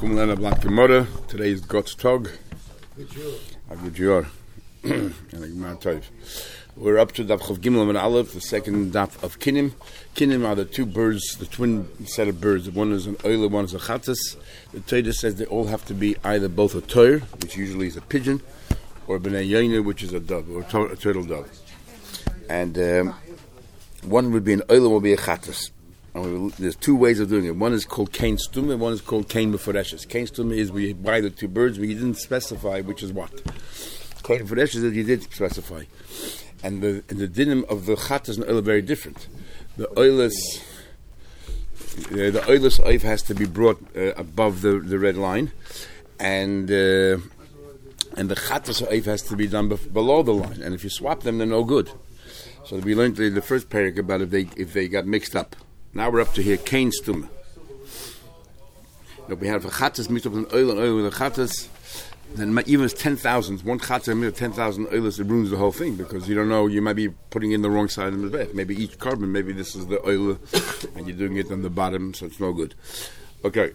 Today is God's Tog. Good year. We're up to Daf Chav Gimel and Aleph, the second Daf of Kinim. Kinim are the two birds, the twin set of birds. One is an oile, one is a chattas. The Torah says they all have to be either both a toir, which usually is a pigeon, or b'nei yoina, which is a dove, or a turtle dove. And one would be an oile, one would be a chattas. And there's two ways of doing it. One is called kain stum, and one is called kain meforeshes. Kain stum is we buy the two birds, but you didn't specify which is what. Kain meforeshes is that you did specify. And the dinim of the chattas and oil are very different. The oilus oif has to be brought above the red line, and the chattas oif has to be done below the line. And if you swap them, they're no good. So we learned the first parak about if they got mixed up. Now we're up to here, kain stum. If we have a chattas mixed up with an oil with a chattas, then even if 10,000, one chattas made 10,000 oilers, it ruins the whole thing, because you don't know, you might be putting in the wrong side of the bed. Maybe each carbon, maybe this is the oil, and you're doing it on the bottom, so it's no good. Okay.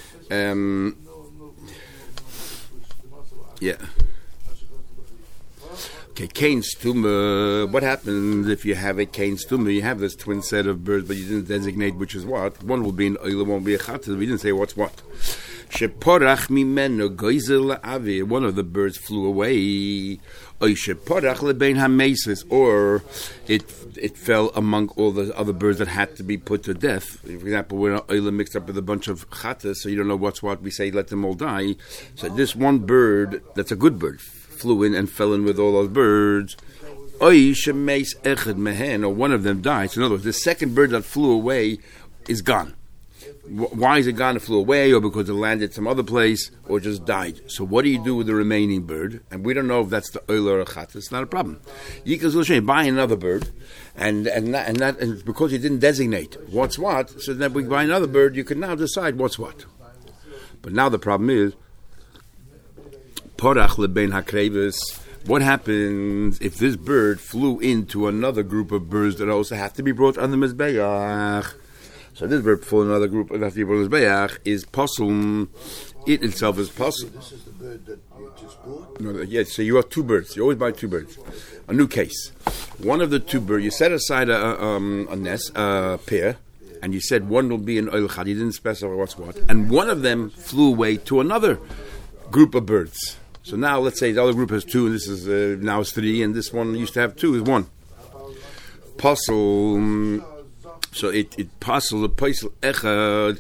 Yeah. Okay, kain stum. What happens if you have a kain stum? You have this twin set of birds, but you didn't designate which is what. One will be an oil, one will be a chattas. We didn't say what's what. Sheporach mimeno goizel la'avi. One of the birds flew away. Oy sheporach lebein hamesis, or it fell among all the other birds that had to be put to death. For example, when an oil mixed up with a bunch of chattas, so you don't know what's what. We say let them all die. So this one bird, that's a good bird, flew in and fell in with all those birds. Oy shemeis echad mehen, or one of them died. So in other words, the second bird that flew away is gone. Why is it gone? It flew away, or because it landed some other place, or just died. So what do you do with the remaining bird? And we don't know if that's the oil or a chattas. It's not a problem. You can buy another bird, and because you didn't designate what's what, so then we buy another bird, you can now decide what's what. But now the problem is, porach lebein hakrevis. What happens if this bird flew into another group of birds that also have to be brought on the mizbeach? So this bird flew another group that has to be brought on the mizbeach is possum. It itself is possum. This is the bird that you just bought? No, yes, so you have two birds. You always buy two birds. A new case. One of the two birds, you set aside a nest, a pair, and you said one will be an oil chad. You didn't specify what's what. And one of them flew away to another group of birds. So now, let's say the other group has two, and this is now it's three, and this one used to have two, is one. Puzzle. So it puzzle the puzzle echad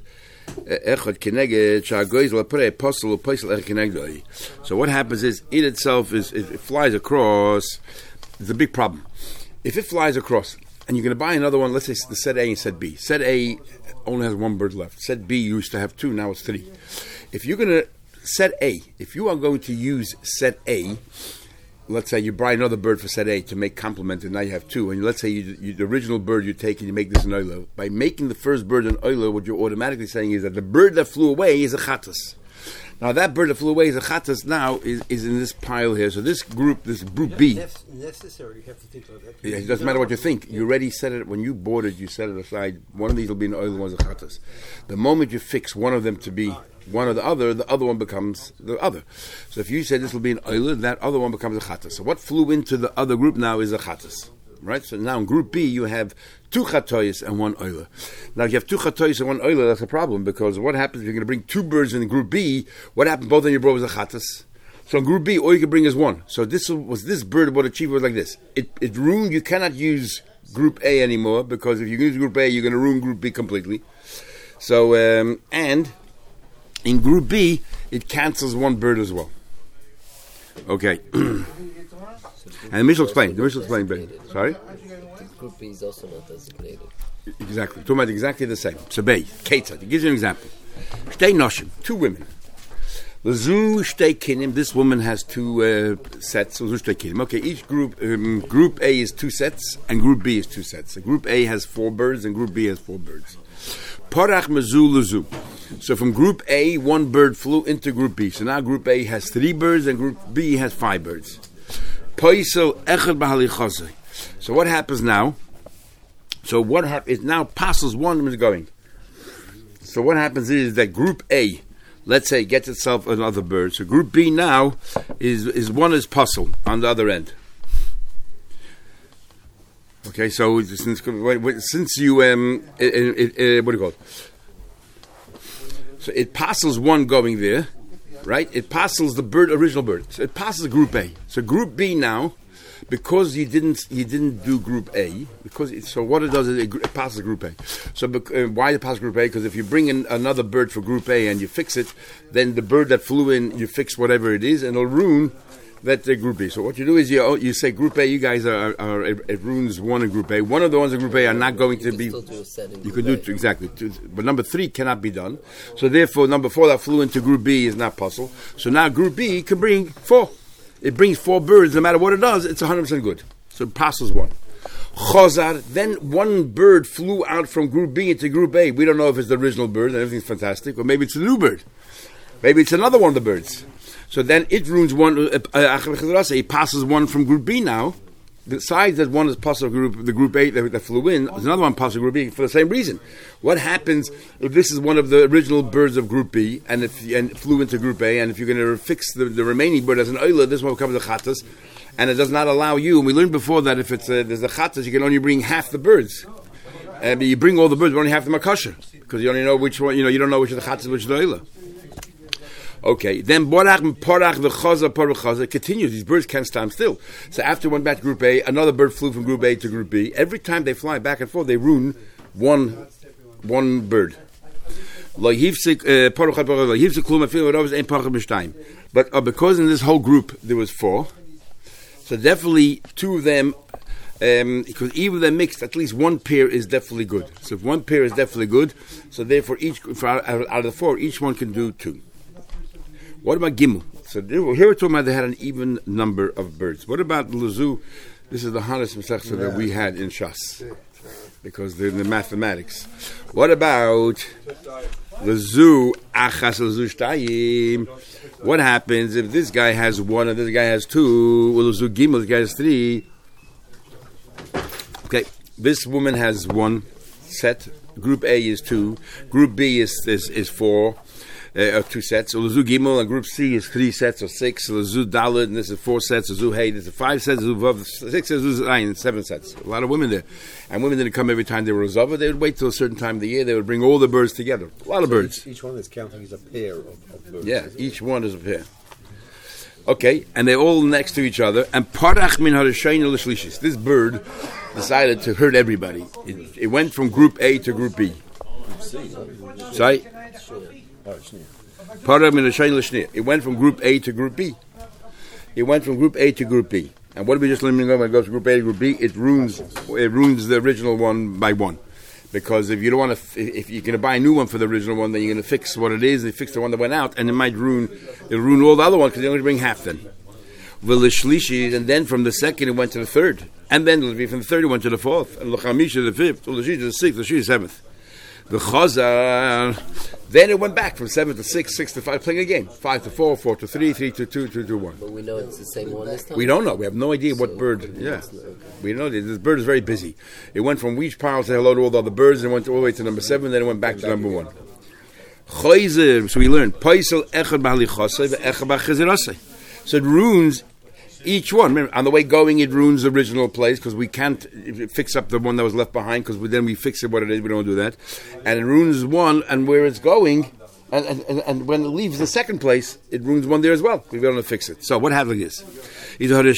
keneged shagoyz lapre puzzle puzzle echad keneged. So what happens is it itself it flies across. It's a big problem. If it flies across, and you're going to buy another one, let's say the set A and set B. Set A only has one bird left. Set B used to have two, now it's three. If you're going to set A, if you are going to use set A, let's say you buy another bird for set A to make complement, and now you have two, and let's say the original bird you take and you make this an oiler. By making the first bird an oiler, what you're automatically saying is that the bird that flew away is a chattas. Now that bird that flew away is a chattas now is in this pile here. So this group B. Necessary, you have to think about that. Yeah, it doesn't matter what you think. You already set it, when you bought it, you set it aside. One of these will be an oiler, one's a chattas. The moment you fix one of them to be one or the other one becomes the other. So if you say this will be an oiler, that other one becomes a chattas. So what flew into the other group now is a chattas, right? So now in group B you have two chatoyis and one oiler. Now if you have two chatoyis and one oiler, that's a problem, because what happens if you're going to bring two birds in group B? What happens? Both of you brought was a chattas. So in group B, all you can bring is one. So this bird what achieved was like this. It ruined. You cannot use group A anymore, because if you use group A, you're going to ruin group B completely. So and in group B, it cancels one bird as well. Okay. And the Mishnah explained. Sorry? Group B is also not designated. Exactly. Talking about exactly the same. So, Ketzad. It gives you an example. Shtei noshim, two women. L'zu shtei kinim. This woman has two sets. L'zu shtei kinim. Okay, each group A is two sets, and group B is two sets. So group A has 4 birds, and group B has 4 birds. Parach mezu l'zu. So from group A, one bird flew into group B. So now group A has 3 birds, and group B has 5 birds. Poisel echad b'halichosei. So what happens now? So what happens now? Passes one is going. So what happens is that group A let's say, gets itself another bird. So group B now is one is puzzle on the other end. Okay, so since you what do you call it? So it passes one going there, right? It passes the original bird. So it passes group A. So group B now, because you didn't do group A, so what it does is it passes group A. So why it passes group A? Because if you bring in another bird for group A and you fix it, then the bird that flew in, you fix whatever it is, and it'll ruin that group B. So what you do is you say group A, you guys are it ruins one in group A. One of the ones in group A are not going to be. You can do it exactly, but number 3 cannot be done. So therefore, number 4 that flew into group B is not possible. So now group B can bring 4. It brings 4 birds. No matter what it does, it's 100% good. So it passes one. Chazar, then one bird flew out from group B into group A. We don't know if it's the original bird and everything's fantastic, or maybe it's a new bird. Maybe it's another one of the birds. So then it ruins one. He passes one from group B now. Besides that one is possible the group A that flew in, there's another one possible group B for the same reason. What happens if this is one of the original birds of group B and it flew into group A, and if you're going to fix the remaining bird as an oila, this one becomes a chatas, and it does not allow you. And we learned before that if there's a chatas, you can only bring half the birds. But you bring all the birds, but only half them are kosher, because you only know which one. You don't know which of the chatas, which is the oila. Okay, then Borach the Chaza continues. These birds can't stand still. So after one back to group A, another bird flew from group A to group B. Every time they fly back and forth, they ruin one bird. But because in this whole group there was 4, so definitely 2 of them, because even if they're mixed, at least one pair is definitely good. So if one pair is definitely good, so therefore out of the 4, each one can do 2. What about Gimel? So here we're talking about they had an even number of birds. What about Lazu? This is the Hanas Masechta that we had in Shas, because they're in the mathematics. What about Lazu Achas Lazu Shtayim? What happens if this guy has 1 and this guy has 2? Well, Lazu Gimel, this guy has 3. Okay, this woman has 1 set. Group A is 2. Group B is 4. 2 sets. So Lazu Gimel and Group C is 3 sets or 6. So Lazu Dalet, and this is 4 sets. Lazu Hey, this is 5 sets. Lazu Vav, 6 sets. Lazu Zayin, 7 sets. A lot of women there. And women didn't come every time they were Zava. They would wait till a certain time of the year. They would bring all the birds together. A lot of birds. Each one is counting as a pair of birds. Yeah, each one is a pair. Okay, and they're all next to each other. And Parach min harishayna l'shlishis. This bird decided to hurt everybody. It went from Group A to Group B. Sorry? It went from Group A to Group B. It went from Group A to Group B. And what did we just learn? When it goes from Group A to Group B, it ruins the original one by 1. Because if you don't want to, if you're going to buy a new one for the original one, then you're going to fix what it is. They fix the one that went out, and it'll ruin all the other ones because they only bring half then. And then from the second it went to the third, and then from the third it went to the fourth, and l'chamisha to the fifth, l'shish to the sixth, l'shish to the seventh. The chazar, then it went back from 7 to 6, 6 to 5, playing again. 5 to 4, 4 to 3, 3 to 2, 2 to 1. But we know it's the same one this time? We don't know. We have no idea what bird. Yeah. We know this bird is very busy. It went from each pile to say hello to all the other birds, and went all the way to number 7, then it went back to number 1. Chayzer, so we learned, Paisel echad b'halichasei ve'echad b'chazirasei. So it ruins each one. Remember, on the way going, it ruins the original place because we can't fix up the one that was left behind because then we fix it what it is. We don't do that. And it ruins one, and where it's going, and when it leaves the second place, it ruins one there as well. We don't fix it. So what happens is, the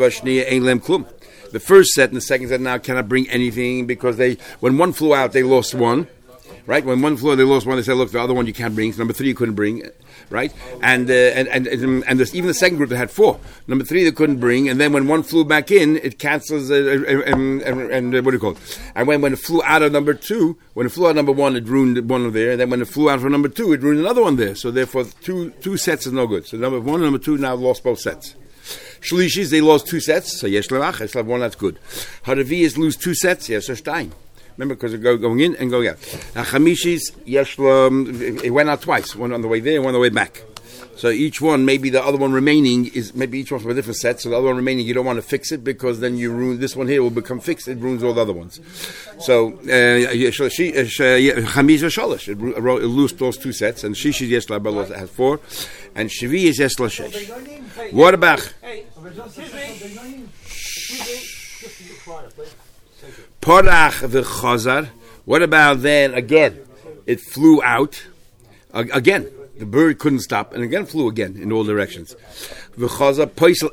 first set and the second set now cannot bring anything because when one flew out, they lost one. Right? When one flew, they lost one. They said, "Look, the other one you can't bring. So number 3 you couldn't bring." Right? And even the second group that had 4. Number 3 they couldn't bring. And then when one flew back in, it cancels. And what do you call it? And when it flew out of number 2, when it flew out of number 1, it ruined one there. And then when it flew out from number 2, it ruined another one there. So therefore, two sets is no good. So number 1 and number 2 now lost both sets. Shlishis, they lost 2 sets. So yesh levach, yesh lev 1, that's good. Haravi lose 2 sets. Yes, so stein. Remember, because it's going in and going out. Chamishis, it went out twice. One on the way there, one on the way back. So each one, maybe the other one remaining is maybe each one from a different set. So the other one remaining, you don't want to fix it because then you ruin this one here will become fixed. It ruins all the other ones. So Chamish Shalosh, it lost those two sets, and Shishi Yesh Label has 4, and Shvi is Yesh Lashesh. What about Porach the Chazar? What about then again? It flew out again. The bird couldn't stop, and again flew again in all directions. Again,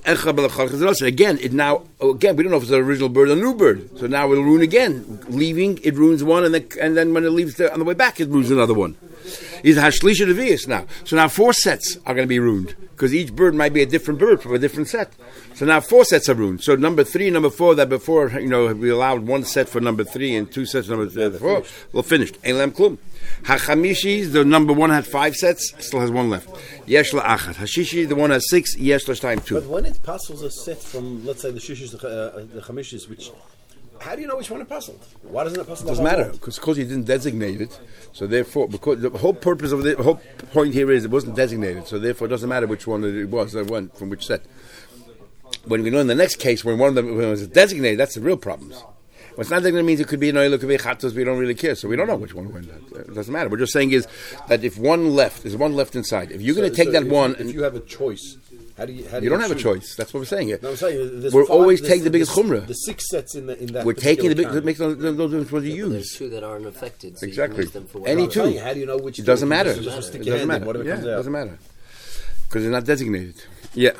it now again we don't know if it's an original bird or a new bird. So now it'll ruin again. Leaving, it ruins one, and then when it leaves on the way back, it ruins another one. Is Hashlisha Devius now. So now 4 sets are going to be ruined because each bird might be a different bird from a different set. So now 4 sets are ruined. So number 3 and number 4, that before we allowed 1 set for number 3 and 2 sets for number 4, well finished. Ein lem klum. Hachamishi, the number 1 had 5 sets, still has 1 left. Yesh la achat. Hashishi, the one has 6. Yesh la time 2. But when it passes a set from, let's say, the shishis, the chamishis, which, how do you know which one it passed? Why doesn't it pass? Doesn't matter because you didn't designate it. So therefore, because the whole purpose of the whole point here is it wasn't designated. So therefore, it doesn't matter which one it was that went from which set. When we know in the next case when one of them was designated, that's the real problems. What's not designated means it could be an oil, it could be a chatos. We don't really care, so we don't know which one went. It doesn't matter. We're just saying is that if one left, there's one left inside. If you're going to take that one, if you have a choice. How do you don't have a choice. That's what we're saying here. No, I'm saying we're always taking the biggest chumrah. The 6 sets in that. We're taking the big. That makes no difference what you use. There's 2 that aren't affected. So exactly. You can use them for Any 2. How do you know which? It doesn't matter. It doesn't matter. Yeah, it doesn't matter because they're not designated. Yeah.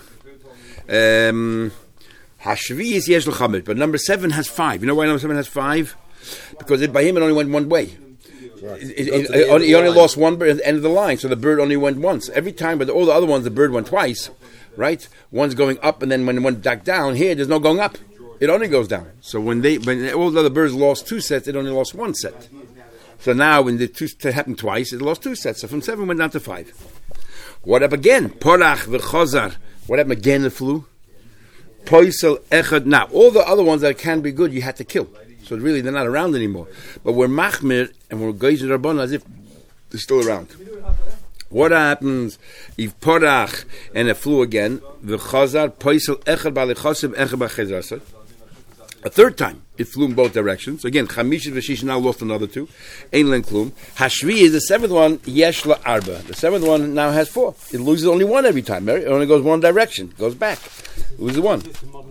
Hashvi is yesh l'chamid, but number 7 has 5. You know why number 7 has 5? Because by him it only went one way. Right. He only lost one bird at the end of the line, so the bird only went once. Every time, but all the other ones, the bird went twice, right? One's going up, and then when it went back down, here there's no going up. It only goes down. So when all the other birds lost 2 sets, it only lost 1 set. So now when the 2 happened twice, it lost 2 sets. So from 7 went down to 5. What up again? Porach v'chazar. What happened again? It flew. Poisel echad. Now all the other ones that can be good, you had to kill. So really, they're not around anymore. But we're machmir and we're geizer rabban as if they're still around. What happens if porach and it flew again? The chazar poisel echad b'alechosim echad b'chezrasa. A 3rd time, it flew in both directions. Again, chamish and veshish now lost another 2. Ein len klum. Hashvi is the 7th one. Yesh la arba. The 7th one now has 4. It loses only 1 every time. It only goes one direction. Goes back. It loses 1.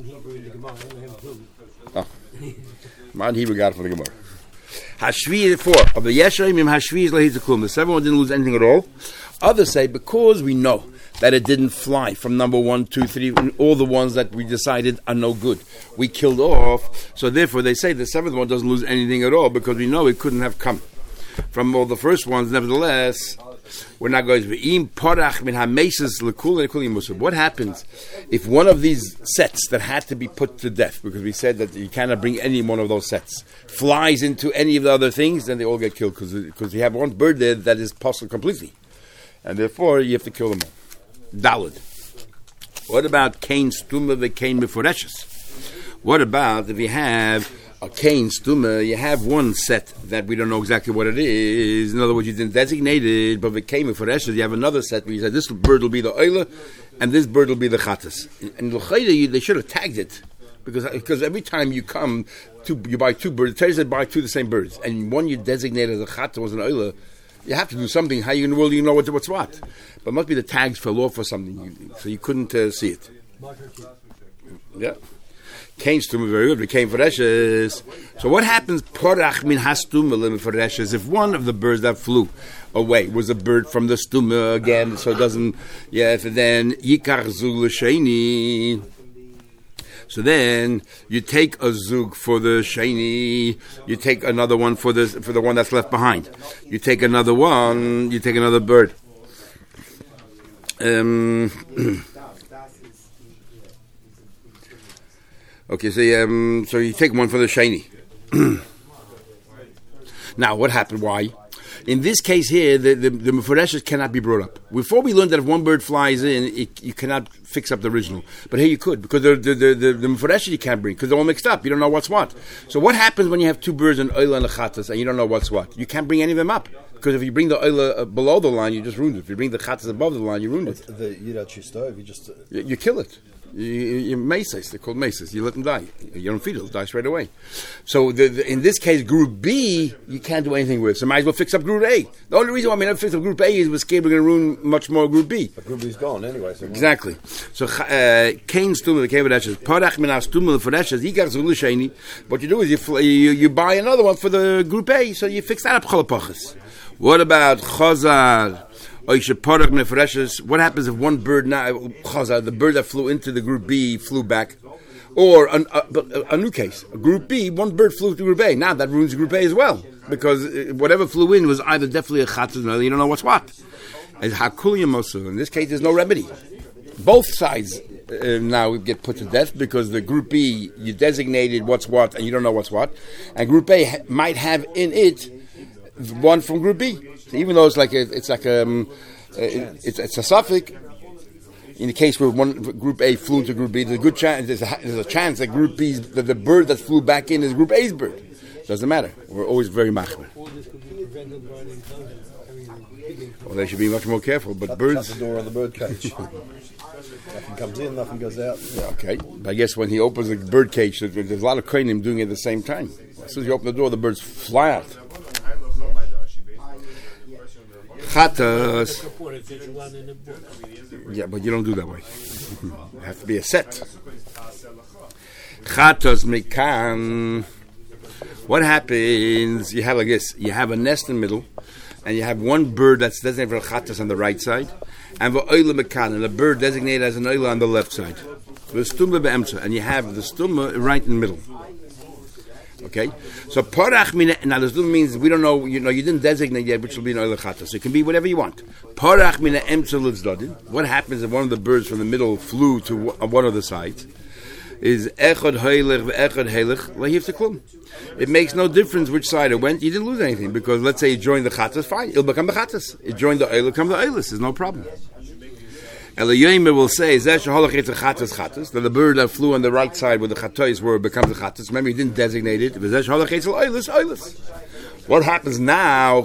Oh. Man Hebrew got it for the Gemara. Hashvi is 4. Of the Yeshayim, Hashvi is lahizakum. The 7th one didn't lose anything at all. Others say because we know that it didn't fly from number 1, 2, 3, and all the ones that we decided are no good. We killed off. So therefore they say the 7th one doesn't lose anything at all because we know it couldn't have come from all the first ones. Nevertheless, we're not going to be. What happens if one of these sets that had to be put to death, because we said that you cannot bring any one of those sets, flies into any of the other things, then they all get killed because you have one bird there that is possible completely. And therefore you have to kill them all. Dalid. What about Cain Stuma the Cain Meforeshes? What about if you have a Cain Stuma, you have one set that we don't know exactly what it is. In other words, you didn't designate it, but the Cain Meforeshes, you have another set where you said this bird will be the Oila and this bird will be the Chatas. And they should have tagged it because every time you come you buy 2 birds, it tells you to buy 2 of the same birds, and one you designate as a Chata was an Oila. You have to do something. How you know what's what? But it must be the tags fell off or something, so you couldn't see it. Yeah, Cain Stuma very good. We came for Reshes. So what happens? Porach min hastumah for Reshes. If one of the birds that flew away was a bird from the stuma again, so it doesn't. Yeah, if then yikar zul l'sheni. So then you take a zug for the sheni, you take another one for the one that's left behind. You take another one, you take another bird. Okay, so you take one for the sheni. Now, what happened? Why? In this case here, the Meforeshes cannot be brought up. Before we learned that if one bird flies in, you cannot fix up the original. But here you could, because the Meforeshes you can't bring, because they're all mixed up. You don't know what's what. So what happens when you have two birds, an Oila and a Chattas, and you don't know what's what? You can't bring any of them up. Because if you bring the Oila below the line, you just ruined it. If you bring the Chattas above the line, you ruined it. You don't choose stove, you just... You kill it. You maces, they're called maces. You let them die. You don't feed it, it'll die straight away. So in this case, Group B, you can't do anything with. So might as well fix up Group A. The only reason why I fix up Group A is we're scared we're going to ruin much more Group B. But Group B's gone anyway. So exactly. So Kain Stumel, the Kevedeshes, Parach Minaf Stumel, the Fedeshes, Yigar Zulishani. What you do is you buy another one for the Group A, so you fix that up Cholapachas. What about Chazar? What happens if one bird now, the bird that flew into the Group B flew back? Or a new case, Group B, one bird flew to Group A. Now that ruins Group A as well, because whatever flew in was either definitely a Chattas or you don't know what's what. In this case, there's no remedy. Both sides now get put to death because the Group B, you designated what's what and you don't know what's what. And Group A might have in it one from Group B. So even though it's a suffix, in the case where one Group A flew to Group B, there's a good chance. There's a chance that Group B, that the bird that flew back in is Group A's bird. Doesn't matter. We're always very machmer. Well, they should be much more careful. But birds. Shut the door on the bird cage. Nothing comes in, nothing goes out. Yeah, okay, but I guess when he opens the bird cage, there's a lot of kohanim doing it at the same time. As soon as you open the door, the birds fly out. Chattas. Yeah, but you don't do that way. It has to be a set. Chattas mekan. What happens? You have like this. You have a nest in the middle, and you have one bird that's designated for chattas on the right side, and the oila mekan, and a bird designated as an oila on the left side. The stumma be'emtza, and you have the stumma right in the middle. Okay, so parach mina. Now this means we don't know. You didn't designate yet which will be an oila chattas. So it can be whatever you want. Parach mina emtza l'tzdadin. What happens if one of the birds from the middle flew to one of the sides? Is echad heilig ve'echad heilig lahif teklum. It makes no difference which side it went. You didn't lose anything because let's say you joined the chattas, fine, it'll become the chattas. It joined the oila, become the oilis. There's no problem. Elayomer will say that the bird that flew on the right side where the chatois were becomes the chattas. Remember, he didn't designate it. What happens now?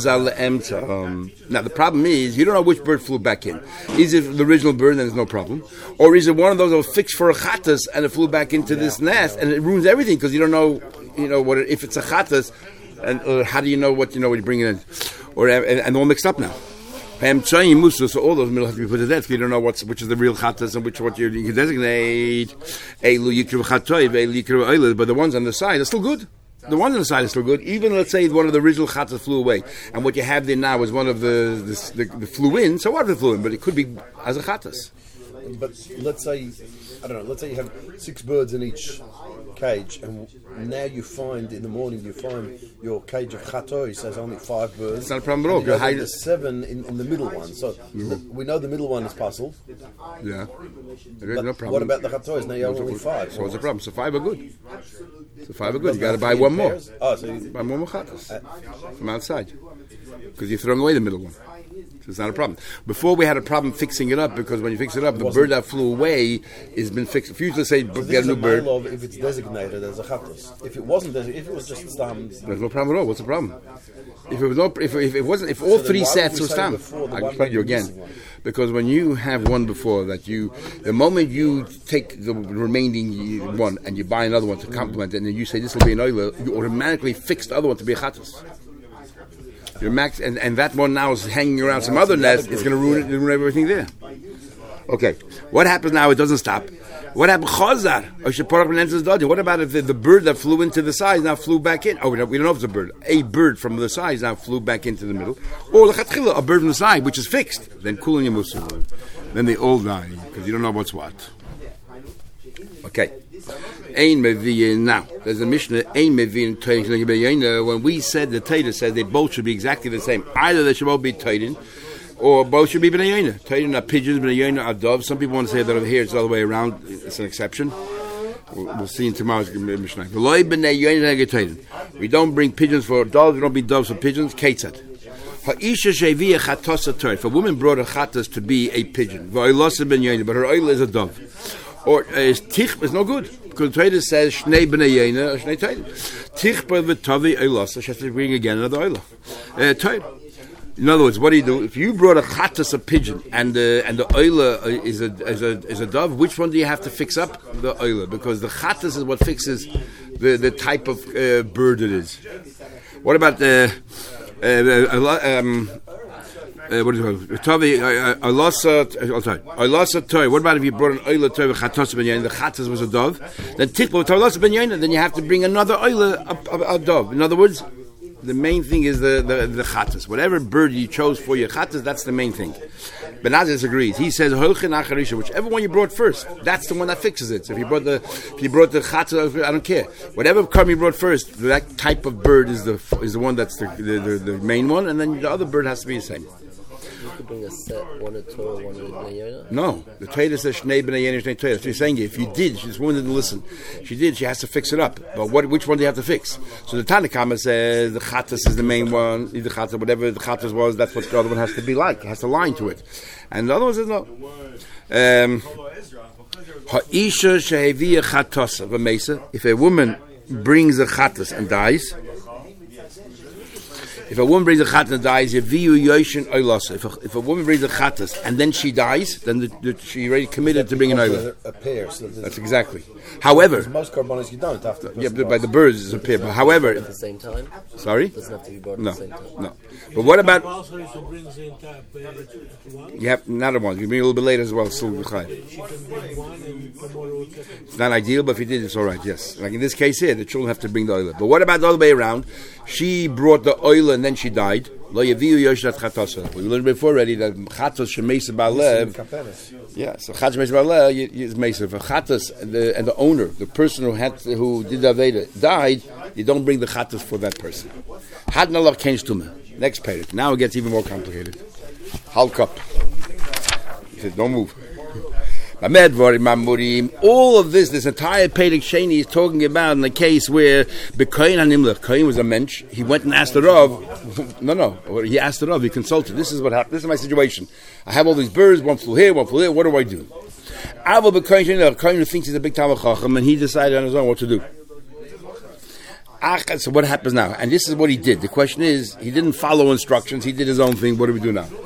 Now the problem is you don't know which bird flew back in. Is it the original bird? Then there's no problem. Or is it one of those that was fixed for a chattas and it flew back into this nest and it ruins everything because you don't know, what if it's a chattas, and how do you know what you bring it in? Or and all mixed up now. So all those middle have to be put to death if you don't know which is the real chattas and what you can designate. But the ones on the side are still good. The ones on the side are still good. Even let's say one of the original chattas flew away, and what you have there now is one of the flew in. So what if it flew in? But it could be as a chattas. But let's say you have 6 birds in each cage, and now you find in the morning your cage of chatoi says only 5 birds. It's not a problem at all. There's 7 in the middle one, so we know the middle one is puzzled. Yeah, there's no problem. What about the chatois? Now you have only 5. So what's the problem? So 5 are good. You got to buy one more. Oh, so you buy one more chattas from outside because you're throwing away the middle one. So it's not a problem. Before we had a problem fixing it up because when you fix it up, the bird that flew away has been fixed. If you used to say get a new bird, if it's designated as a chattas. If it wasn't, if it was just stam, there's no problem at all. What's the problem? If it was if all 3 sets were stam, I'll explain you again. Because when you have one before that, the moment you take the remaining one and you buy another one to complement it, and then you say this will be an oila, you automatically fix the other one to be a chattas. Your max, and that one now is hanging around some other nest. It's going to ruin everything there. Okay, what happens now? It doesn't stop. What happened? Chazar. What about if the bird that flew into the sides now flew back in? Oh, we don't know if it's a bird. A bird from the sides now flew back into the middle, or a bird from the side which is fixed. Then kulin yamusu. Then they all die because you don't know what's what. Okay. Now, there's a Mishnah, when we said the Torah says they both should be exactly the same. Either they should both be Torah, or both should be Bnei Yonah. Torah are pigeons, Bnei Yonah are doves. Some people want to say that over here it's the other way around. It's an exception. We'll see in tomorrow's Mishnah. We don't bring pigeons for doves, we don't bring doves for pigeons. Ketzad. Ha'isha sheviya chatosa toy. If a woman brought a chatas to be a pigeon, v'oilasa ben yena, but her oil is a dove, or tich is no good because the Torah says shnei bnei yena or shnei toy. Tichba v'tavi oilasa. She has to bring again another oila. Toy. In other words, what do you do if you brought a chatas, a pigeon, and the oila is a dove? Which one do you have to fix up? The oila, because the chatas is what fixes the type of bird it is. What about the what is it? Tavi Alasa toy. What about if you brought an oila toy with chatas ben yain? The chatas was a dove. Then tikba Alasa ben yain. Then you have to bring another oila, a dove. In other words, the main thing is the chatas. Whatever bird you chose for your chatas, that's the main thing. Ben Azai disagrees. He says whichever one you brought first, that's the one that fixes it. So if you brought the chatas, I don't care. Whatever come you brought first, that type of bird is the one that's the main one, and then the other bird has to be the same. You could bring a set, one at Torah, one at Bnei Yonah? No. The Torah says Shnei Bnei Yonah, Shnei Torah. That's what he's saying. If you did, this woman didn't listen. She did, she has to fix it up. But which one do you have to fix? So the Tanakhama says the Chatas is the main one. The Chatas, whatever the Chatas was, that's what the other one has to be like. It has to line to it. And the other one says no. Ha'isha sheheviya chatasa v'meisa. If a woman brings a Chatas and dies, if a woman brings a chatas and dies, if a woman brings a chatas and then she dies, then she already committed to bring an oila. That's exactly. However, most carbonates you don't have to. Yeah, by the birds it's a pair. But however, at the same time. Sorry. It doesn't have to be brought No, at the same time. no. But what about? Also, if she brings the entire pair at once, You have another one. You bring a little bit later as well. Still, she can bring one and tomorrow will take it. it's not ideal, but if you did, it's all right. Yes, like in this case here, the children have to bring the oila. But what about the other way around? She brought the oila and then she died. Lo yaviu yoshat chatasa. We learned before already that chatas shemeisa ba'alev. Yeah, so chatas shemeisa ba'alev is meisa. For chatas and the owner, the person who did the aveda died, you don't bring the chatas for that person. Had nalach kensh tumah. Next page. Now it gets even more complicated. Hulk up. He says, don't move. All of this entire Perek Sheni is talking about in the case where Kain was a mensch. He went and asked the Rav. He asked the Rav. He consulted. This is what happened. This is my situation. I have all these birds. One flew here, one flew there. What do I do? Kain thinks he's a big Talmid Chacham, and he decided on his own what to do. So what happens now? And this is what he did. The question is, he didn't follow instructions. He did his own thing. What do we do now?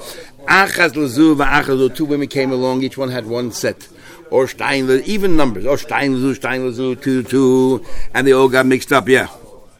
Two women came along. Each one had one set. Or Stein, even numbers. Or Stein, 2, and they all got mixed up. Yeah.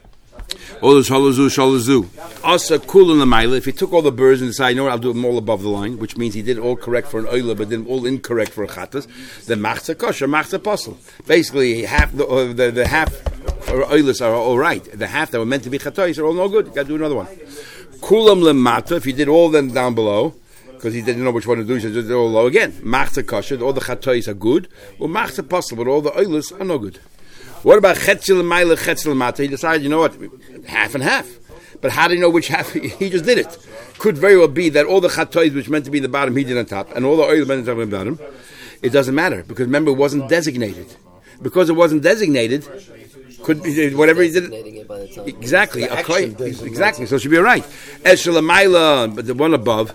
Asa kul in the mile. If he took all the birds and decided, you know what, I'll do them all above the line, which means he did all correct for an oila, but did all incorrect for a chatas, then machza kosher, machza posel. Basically, half the half or oilas are all right. The half that were meant to be chatos are all no good. You got to do another one. Kulam lemata. If he did all of them down below, because he didn't know which one to do, he said they're all low again. Machza kosher. All the chatos are good. Or machza posel, but all the oilas are no good. What about chetzel ma'ila, chetzel mata? He decided, you know what, half and half. But how do you know which half? He just did it. Could very well be that all the chatois which meant to be in the bottom, he did on top, and all the oil meant to be on the bottom. It doesn't matter, because remember, it wasn't designated. Because it wasn't designated, could be whatever he did. It by the time. Exactly. Exactly. So it should be all right. Eshel ma'ila, but the one above,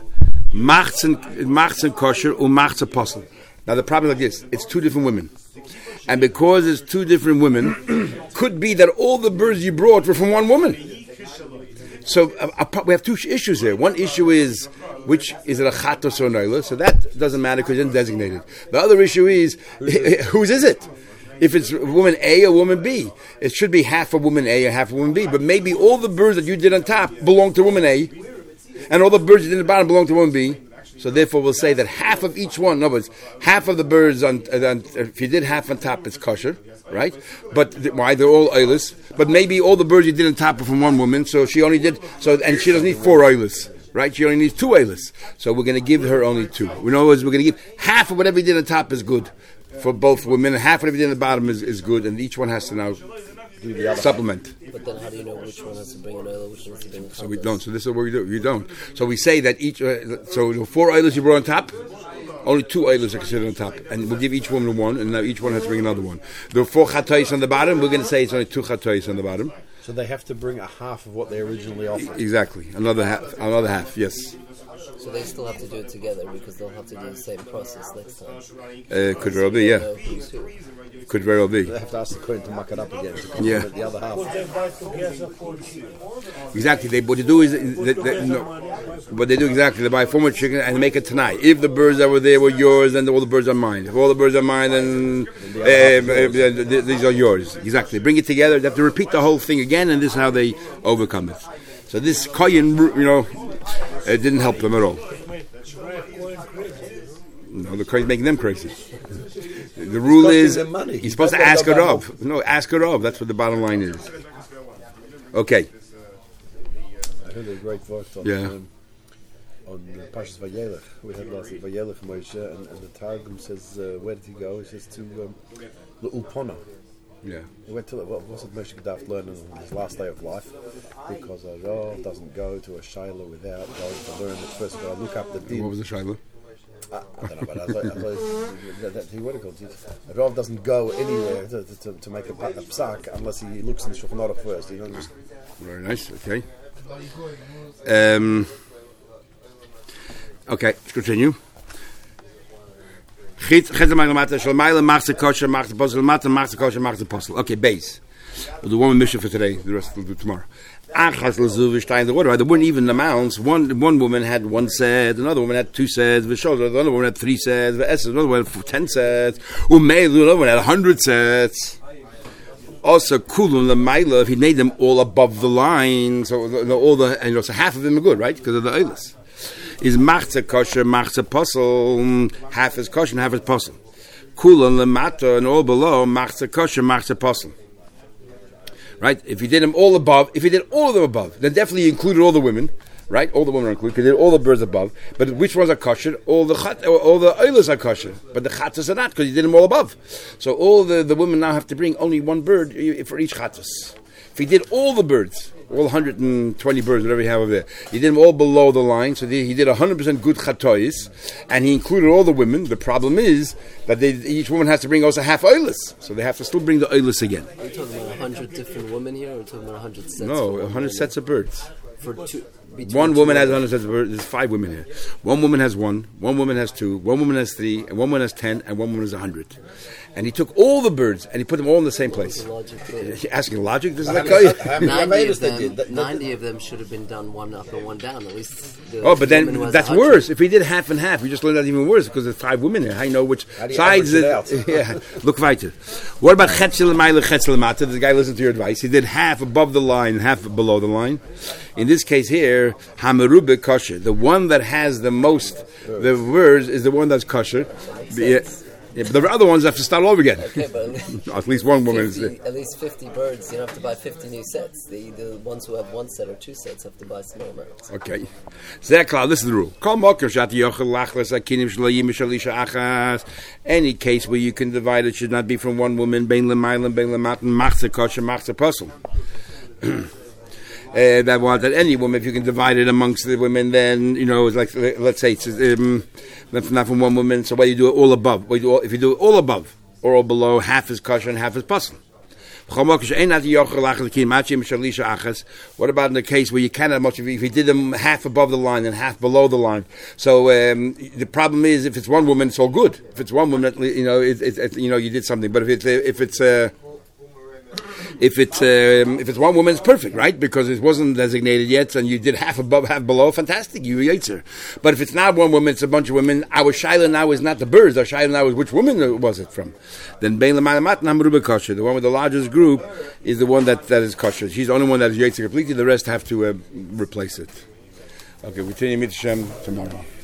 machzen kosher, machzen posel. Now the problem is like this, it's two different women. And because it's two different women, could be that all the birds you brought were from one woman. So we have two issues here. One issue is, which is it a chatos or an oila? So that doesn't matter because it's designated. The other issue is, whose is it? If it's woman A or woman B, it should be half a woman A or half a woman B. But maybe all the birds that you did on top belong to woman A, and all the birds you did on the bottom belong to woman B. So therefore, we'll say that half of each one. No, but half of the birds if you did half on top, it's kosher, right? But why they're all oilers? But maybe all the birds you did on top are from one woman, so she only did and she doesn't need 4 oilers, right? She only needs 2 oilers. So we're going to give her only 2. In other words, we're going to give half of whatever you did on top is good for both women, and half of whatever you did on the bottom is good, and each one has to now do the other supplement. But then how do you know which one has to bring an oil, which one has to bring a So we don't. So this is what we do. You don't. So we say that each. So the 4 oilers you brought on top, only 2 oilers are considered on top, and we'll give each woman 1, and now each one has to bring another one. There are 4 chatois on the bottom. We're going to say it's only 2 chatois on the bottom. So they have to bring a half of what they originally offered. Exactly. Another half, yes. So they still have to do it together because they'll have to do the same process next time. Could very well be, yeah. Who's who. Could very well be. They have to ask the Kohen to muck it up again to Yeah. complement the other half. But they buy together for cheap. Exactly. What they do is, what they do exactly, they buy 4 more chicken and make it tonight. If the birds that were there were yours, then all the birds are mine. If all the birds are mine, then these are yours. Exactly. Bring it together. They have to repeat the whole thing again, and this is how they overcome it. So this kohen, it didn't help them at all. No, the kohen's making them crazy. The rule is he's supposed to ask a Rav. No, ask a Rav. That's what the bottom line is. Okay. I heard a great voice on Parshas Vayelech. We had last Vayelech Moshe, and the Targum says, where did he go? He says to the Ulpana. Yeah. He went to what was it Moshe Gedaft learning on his last day of life, because a Rav doesn't go to a Shaila without going to learn it first. Got to look up the din. What was the Shaila? I don't know, but I thought a Rav doesn't go anywhere to make a psak unless he looks in the Shulchan Aruch first. You know, just very nice. Okay. Okay. Let's continue. Okay, base. We'll do one mission for today. The rest we'll do tomorrow. The weren't even amounts. One woman had 1 set, another woman had 2 sets, another woman had 3 sets, another one had 10 sets, another one had 100 sets. Also, kulun the maila, if he made them all above the line, so so half of them are good, right? Because of the oilers. Is machza kosher, machza posel, half is kosher and half is posel. Kulun the mata and all below, machza kosher, machza posel. Right? If you did them all above, if you did all of them above, then definitely you included all the women, right? All the women are included. You did all the birds above, but which ones are kosher? All the oilers are kosher, but the chatas are not because you did them all above. So all the women now have to bring only 1 bird for each chatas. If you did all the birds, all 120 birds, whatever you have over there, you did them all below the line, so he did 100% good chatois, and he included all the women. The problem is that each woman has to bring also half oilers, so they have to still bring the oilers again. Are you talking about 100 different women here, or are you talking about 100 sets? No, 100 sets of birds. For One woman has 100 sets of birds. There's 5 women here. One woman has 1, one woman has 2, one woman has 3, and one woman has 10, and one woman has 100. And he took all the birds and he put them all in the same place. Asking logic? This is like 90 of them should have been done one up and one down. At least. But then that's 100. Worse. If he did half and half, you just learned that even worse because there's 5 women here. How do you know which sides? Yeah. Look weiter. What about chetzel ma'ila, chetzel mata? The guy listened to your advice. He did half above the line, half below the line. In this case here, hamerube kosher. The one that has the most, the words is the one that's kosher. Yeah, but the other ones have to start all over again. Okay, but at least one woman is there. At least 50 birds, you don't have to buy 50 new sets. The ones who have 1 set or 2 sets have to buy small amounts. Okay. This is the rule. Any case where you can divide it should not be from one woman. Bein l'maylam, bein l'matan, machzeh kosher, machzeh posel. That any woman, if you can divide it amongst the women, then it's like, let's say it's not from one woman. So why you do it all above? If you do it all above or all below, half is kosher and half is puzzle. What about in the case where you cannot much? If you did them half above the line and half below the line, so the problem is if it's one woman, it's all good. If it's one woman, you did something. But if it's one woman, it's perfect, right? Because it wasn't designated yet, and you did half above, half below. Fantastic, you yetzer. But if it's not one woman, it's a bunch of women. Our shaila now is not the birds. Our shaila now is which woman was it from? Then bein l'maylamat namruba kosher. The one with the largest group is the one that is kosher. She's the only one that is yetzer completely. The rest have to replace it. Okay, we continue Mitzvah tomorrow.